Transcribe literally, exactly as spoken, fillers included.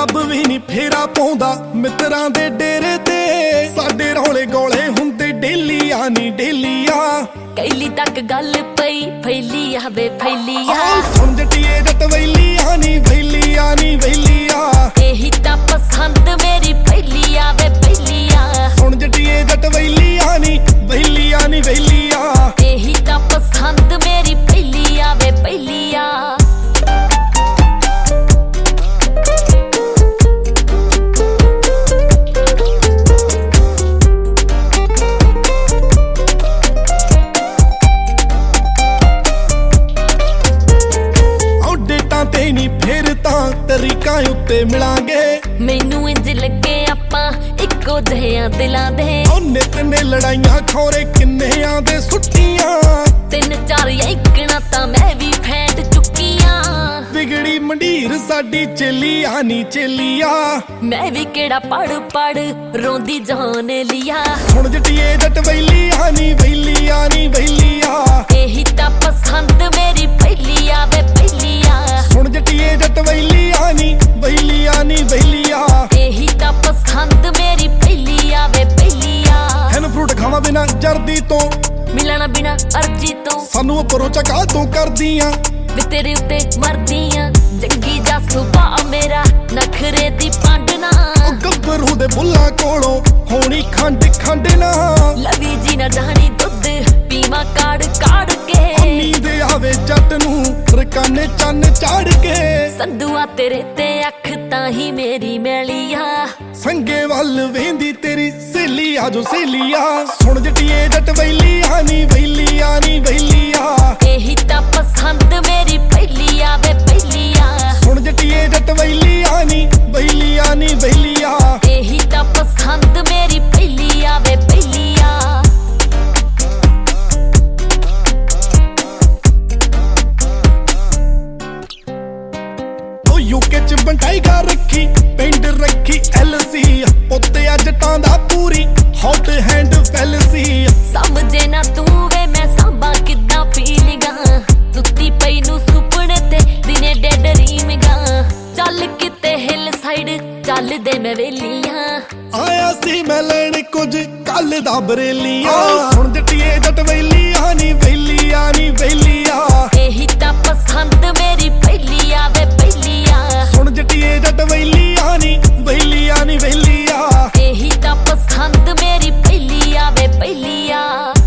ਰੱਬ ਵੀ ਨਹੀਂ ਫੇਰਾ ਪਾਉਂਦਾ ਮਿੱਤਰਾਂ ਦੇ ਡੇਰੇ ਤੇ। ਸਾਡੇ ਰੌਲੇ ਗੋਲੇ ਹੁੰਦੇ ਡੇਲੀ ਆ ਨੀ ਡੇਲੀ ਆ। कैली तक गल पई फैली आवे फैली आ। सुन जटिए जट वैली आ नी वैली आ नी वैली आ। यही ता पसंद मेरी पहली आवे पहली आ। सुन जटिए जट वैली आ नी वैली आ नी वैली आ। यही ता पसंद मेरी पहली आवे पहली आ। फिर तां तरीका उत्ते मिलांगे। मैनू इंज लगे आपां इक्को जिहियां दिलां दे। नित ने लड़ाइयां खोरे किन्नियां दे सुट्टियां। तीन चार इकना तां मैं भी फैंट चुकियां। बिगड़ी मंडीर साडी चेली आनी चेलिया। मैं भी केड़ा पढ़ पढ़ रोंदी जान लिया। सुन जटिए जट वैली आनी वैली आनी वैली आ। यही ता पसंद मेरी पहली आवे पहली आ। सुन जटिए जट वैली आनी वैली आनी वैली आ। यही ता पसंद मेरी पहली आवे पहली आ। हैन फ्रूट खावा बिना जर्दी तो मिलना बिना अर्जी तो सानू परो चका तू करदियां। वे तेरे उत्ते मरदियां जंगी जा सुभा मेरा नखरे दी पांडना। गब्बरू दे बुल्ला कोलों होनी खंड खंड ना। लवी जी ना जानी दुध पीवा काड़ काड़ के। नींद आवे जट नू रकाने चन चाड़ के। संधुआ तेरे ते अख ताही मेरी मैलिया। संगे वल वेंदी तेरी सहेली आ जो सहेलिया। सुन जटिए जट वैली आनी वैली आनी वैली आ। यही ता पसंद मेरी पहली आवे पहली आ। सुन जटिए जट वैली आनी वैली आनी वैली आ। यही ता पसंद मेरी पहली आवे पहली आ। यूके च बंटाईगा रखी पिंड रखी एलसी। पुत्ते जटां दा पूरी हॉट हैंड फैलसी। समझे ना तू वे मैं सांबा किद्दां फीलिंगा। सुत्ती पई नू सुपने ते दिने डे ड्रीमिंगा। चल किते हिल साइड चल दे मैं वेलियां। आया सी मैं लैण कुछ कल दा बरेलिया। सुन जटिए जट वैली आनी वैली आनी वैली आ। यही ता पसंद मेरी पहली आवे पहली आ। सुन जटिए जट वैली आनी वैली आनी वैली आ। यही ता पसंद मेरी पहली आवे पहली आ।